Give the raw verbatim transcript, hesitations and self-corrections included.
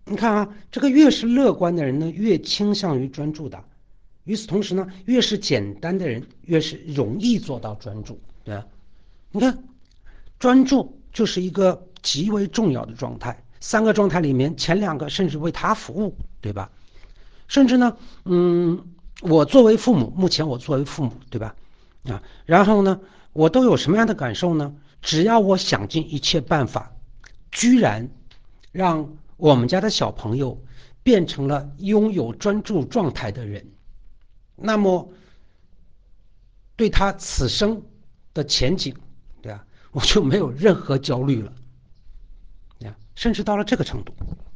你看啊，这个越是乐观的人呢，越倾向于专注的。与此同时呢，越是简单的人，越是容易做到专注，对吧？你看，专注就是一个极为重要的状态。三个状态里面，前两个甚至为他服务，对吧？甚至呢，嗯，我作为父母，目前我作为父母，对吧？啊，然后呢，我都有什么样的感受呢？只要我想尽一切办法，居然让我们家的小朋友变成了拥有专注状态的人，那么对他此生的前景，对吧？我就没有任何焦虑了，甚至到了这个程度。